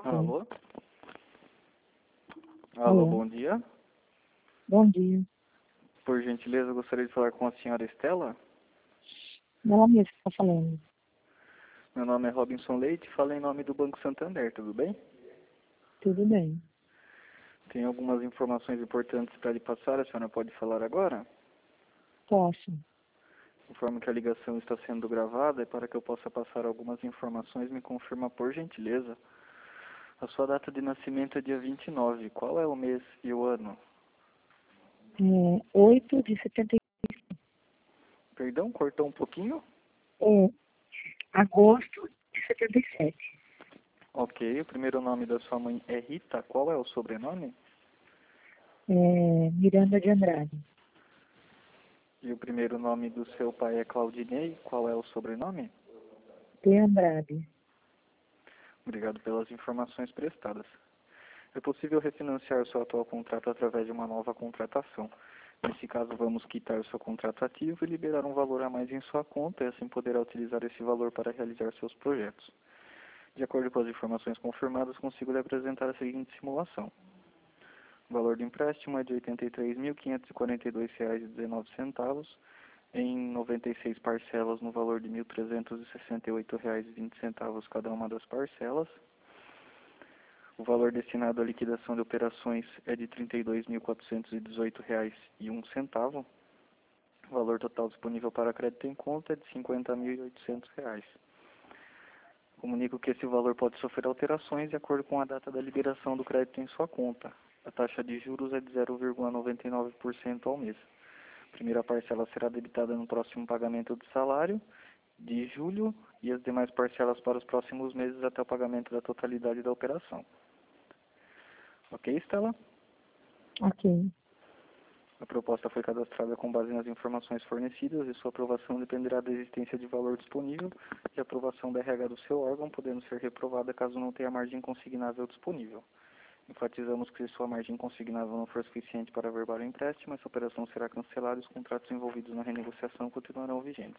Alô? Alô, Alô. bom dia. Bom dia. Por gentileza, eu gostaria de falar com a senhora Estela. Ela mesma que está falando. Meu nome é Robinson Leite, falo em nome do Banco Santander, tudo bem? Tudo bem. Tem algumas informações importantes para lhe passar, a senhora pode falar agora? Posso. Conforme que a ligação está sendo gravada, e para que eu possa passar algumas informações, me confirma por gentileza. A sua data de nascimento é dia 29. Qual é o mês e o ano? 8 de 70, Perdão, cortou um pouquinho? agosto de 77. Ok, o primeiro nome da sua mãe é Rita. Qual é o sobrenome? Miranda de Andrade. E o primeiro nome do seu pai é Claudinei. Qual é o sobrenome? De Andrade. Obrigado pelas informações prestadas. É possível refinanciar o seu atual contrato através de uma nova contratação. Nesse caso, vamos quitar o seu contrato ativo e liberar um valor a mais em sua conta e assim poderá utilizar esse valor para realizar seus projetos. De acordo com as informações confirmadas, consigo lhe apresentar a seguinte simulação. O valor do empréstimo é de R$ 83.542,19 em 96 parcelas no valor de R$ 1.368,20 cada uma das parcelas. O valor destinado à liquidação de operações é de R$ 32.418,01. O valor total disponível para crédito em conta é de R$ 50.800. Comunico que esse valor pode sofrer alterações de acordo com a data da liberação do crédito em sua conta. A taxa de juros é de 0,99% ao mês. A primeira parcela será debitada no próximo pagamento do salário de julho e as demais parcelas para os próximos meses até o pagamento da totalidade da operação. Ok, Estela? Ok. A proposta foi cadastrada com base nas informações fornecidas e sua aprovação dependerá da existência de valor disponível e aprovação da RH do seu órgão, podendo ser reprovada caso não tenha margem consignável disponível. Enfatizamos que se sua margem consignável não for suficiente para averbar o empréstimo, essa operação será cancelada e os contratos envolvidos na renegociação continuarão vigentes.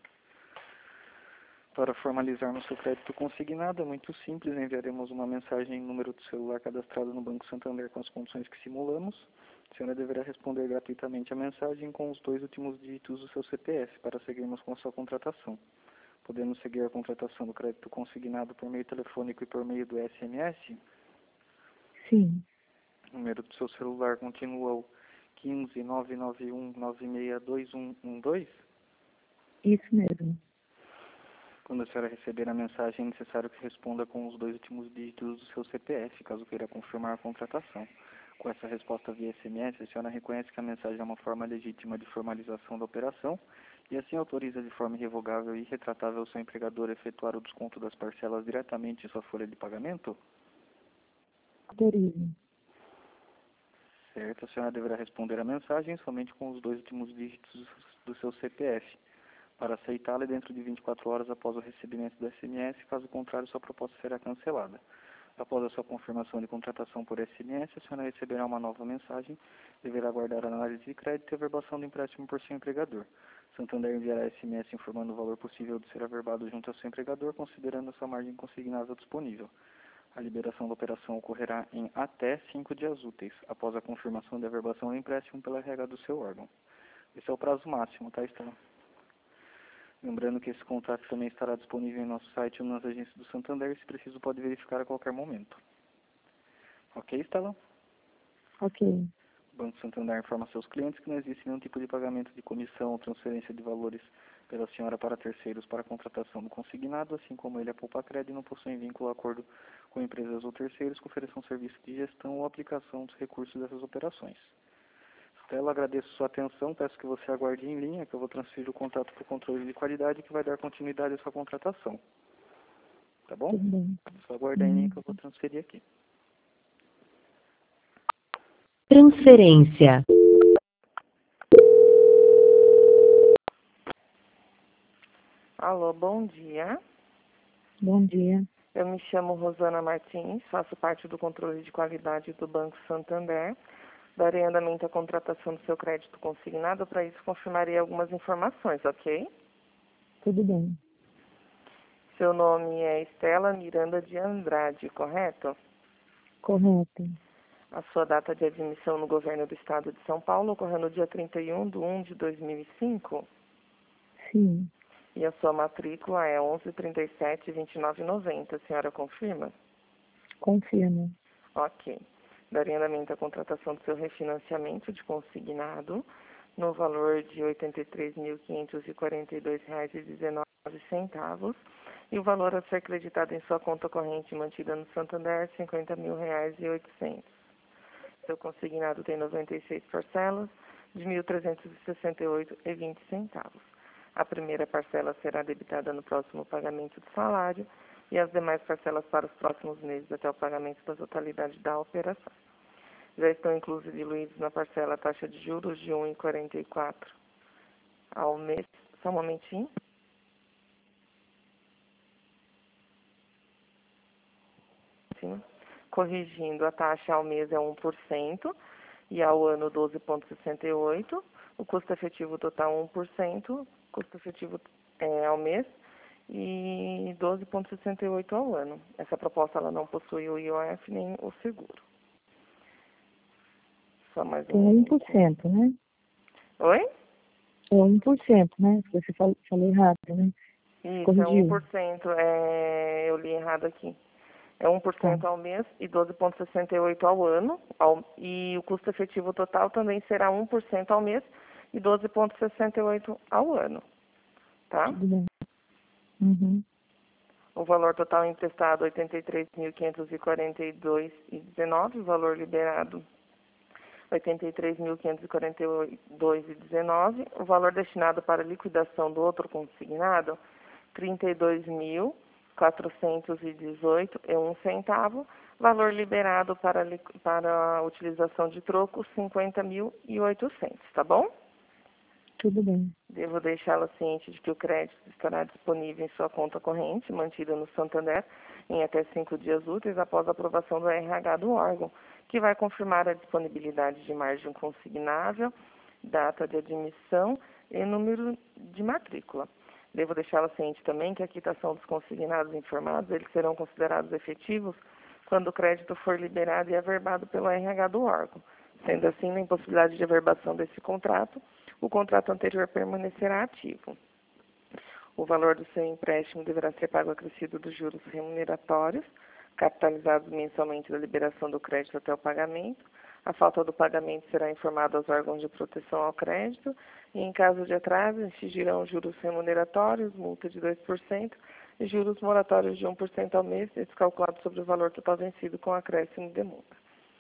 Para formalizarmos seu crédito consignado, é muito simples, enviaremos uma mensagem em número de celular cadastrado no Banco Santander com as condições que simulamos. A senhora deverá responder gratuitamente a mensagem com os 2 últimos dígitos do seu CPF para seguirmos com a sua contratação. Podemos seguir a contratação do crédito consignado por meio telefônico e por meio do SMS? Sim. O número do seu celular continua o 15991962112? Isso mesmo. Quando a senhora receber a mensagem, é necessário que responda com os 2 últimos dígitos do seu CPF, caso queira confirmar a contratação. Com essa resposta via SMS, a senhora reconhece que a mensagem é uma forma legítima de formalização da operação e assim autoriza de forma irrevogável e irretratável o seu empregador a efetuar o desconto das parcelas diretamente em sua folha de pagamento? Autorizo. Certo, a senhora deverá responder a mensagem somente com os 2 últimos dígitos do seu CPF. Para aceitá-la dentro de 24 horas após o recebimento do SMS, caso contrário, sua proposta será cancelada. Após a sua confirmação de contratação por SMS, a senhora receberá uma nova mensagem, deverá aguardar a análise de crédito e a averbação do empréstimo por seu empregador. Santander enviará SMS informando o valor possível de ser averbado junto ao seu empregador, considerando a sua margem consignável disponível. A liberação da operação ocorrerá em até 5 dias úteis, após a confirmação da averbação do empréstimo pela RH do seu órgão. Esse é o prazo máximo, tá, Estela? Lembrando que esse contrato também estará disponível em nosso site ou nas agências do Santander e, se preciso, pode verificar a qualquer momento. Ok, Estela? Ok. O Banco Santander informa seus clientes que não existe nenhum tipo de pagamento de comissão ou transferência de valores pela senhora para terceiros para a contratação do consignado, assim como ele, a Poupa-Cred, não possuem vínculo ou acordo com empresas ou terceiros que ofereçam serviço de gestão ou aplicação dos recursos dessas operações. Estela, agradeço sua atenção, peço que você aguarde em linha, que eu vou transferir o contato para o controle de qualidade que vai dar continuidade à sua contratação. Tá bom? Tudo bem. Só aguardar em linha que eu vou transferir aqui. Transferência. Alô, bom dia. Bom dia. Eu me chamo Rosana Martins, faço parte do controle de qualidade do Banco Santander. Darei andamento à contratação do seu crédito consignado, para isso confirmarei algumas informações, ok? Tudo bem. Seu nome é Estela Miranda de Andrade, correto? Correto. A sua data de admissão no governo do estado de São Paulo ocorreu no dia 31/1/2005? Sim. E a sua matrícula é 1137-2990, a senhora confirma? Confirmo. Ok. Daria andamento à contratação do seu refinanciamento de consignado no valor de R$ 83.542,19 e o valor a ser acreditado em sua conta corrente mantida no Santander, R$ 50.800. Seu consignado tem 96 parcelas de R$ 1.368,20. A primeira parcela será debitada no próximo pagamento do salário e as demais parcelas para os próximos meses até o pagamento da totalidade da operação. Já estão inclusos e diluídos na parcela a taxa de juros de 1,44 ao mês. Só um momentinho. Sim. Corrigindo, a taxa ao mês é 1% e ao ano 12,68%. O custo efetivo total 1%, custo efetivo ao mês e 12,68% ao ano. Essa proposta ela não possui o IOF nem o seguro. Só mais Tem 1%, né? Oi? É 1%, né? Você falou errado, né? Isso, Corrigiu. é 1%. Eu li errado aqui. É 1% ao mês e 12,68% ao ano. E o custo efetivo total também será 1% ao mês e 12,68% ao ano. Tá? Tudo bem. Uhum. O valor total emprestado, R$ 83.542,19. O valor liberado, R$ 83.542,19. O valor destinado para liquidação do outro consignado, R$ 32.418,01. Valor liberado para a utilização de troco, R$ 50.800. Tá bom? Tudo bem. Devo deixá-la ciente de que o crédito estará disponível em sua conta corrente, mantida no Santander, em até 5 dias úteis após a aprovação do RH do órgão, que vai confirmar a disponibilidade de margem consignável, data de admissão e número de matrícula. Devo deixá-la ciente também que a quitação dos consignados informados, eles serão considerados efetivos quando o crédito for liberado e averbado pelo RH do órgão. Sendo assim, na impossibilidade de averbação desse contrato, o contrato anterior permanecerá ativo. O valor do seu empréstimo deverá ser pago acrescido dos juros remuneratórios, capitalizados mensalmente da liberação do crédito até o pagamento. A falta do pagamento será informada aos órgãos de proteção ao crédito e, em caso de atraso, incidirão juros remuneratórios, multa de 2% e juros moratórios de 1% ao mês, descalculados sobre o valor total vencido com acréscimo de multa.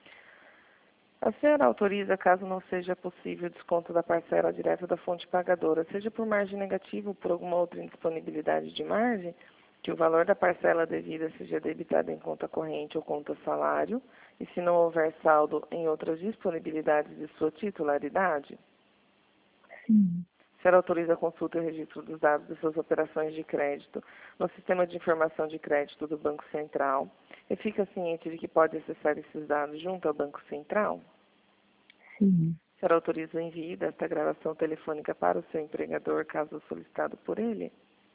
A senhora autoriza, caso não seja possível o desconto da parcela direta da fonte pagadora, seja por margem negativa ou por alguma outra indisponibilidade de margem, que o valor da parcela devida seja debitado em conta corrente ou conta salário, e se não houver saldo em outras disponibilidades de sua titularidade? Sim. A senhora autoriza a consulta e o registro dos dados de suas operações de crédito no Sistema de Informação de Crédito do Banco Central e fica ciente de que pode acessar esses dados junto ao Banco Central? Sim. A senhora autoriza o envio desta gravação telefônica para o seu empregador, caso solicitado por ele?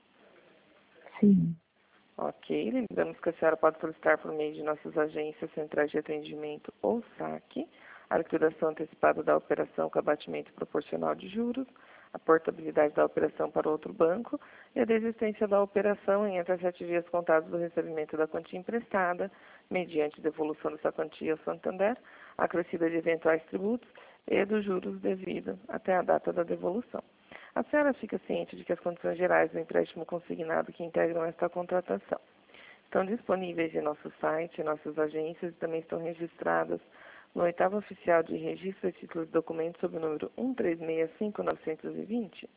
Sim. Ok. Lembramos que a senhora pode solicitar por meio de nossas agências, centrais de atendimento ou SAC, a liquidação antecipada da operação com abatimento proporcional de juros, a portabilidade da operação para outro banco e a desistência da operação em até 7 dias contados do recebimento da quantia emprestada, mediante devolução dessa quantia ao Santander, acrescida de eventuais tributos e dos juros devidos até a data da devolução. A senhora fica ciente de que as condições gerais do empréstimo consignado que integram esta contratação estão disponíveis em nosso site, em nossas agências e também estão registradas no 8º Oficial de Registro de Títulos e Documentos sob o número 1365920.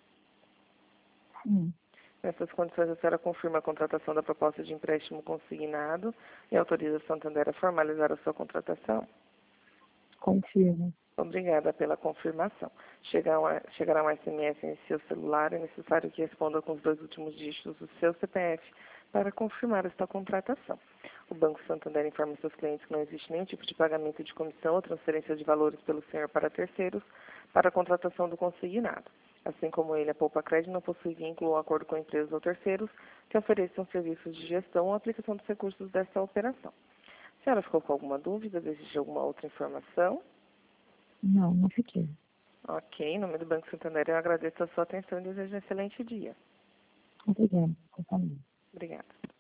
Sim. Nessas condições, a senhora confirma a contratação da proposta de empréstimo consignado e autoriza a Santander a formalizar a sua contratação? Confirmo. Obrigada pela confirmação. Chegará um SMS em seu celular. É necessário que responda com os 2 últimos dígitos do seu CPF para confirmar esta contratação. O Banco Santander informa seus clientes que não existe nenhum tipo de pagamento de comissão ou transferência de valores pelo senhor para terceiros para a contratação do consignado. Assim como ele, a Poupa Cred não possui vínculo ou acordo com empresas ou terceiros que ofereçam serviços de gestão ou aplicação dos recursos desta operação. A senhora ficou com alguma dúvida? Deseja alguma outra informação? Não, não fiquei. Ok, em nome do Banco Santander, eu agradeço a sua atenção e desejo um excelente dia. Obrigada. Totalmente. Obrigada.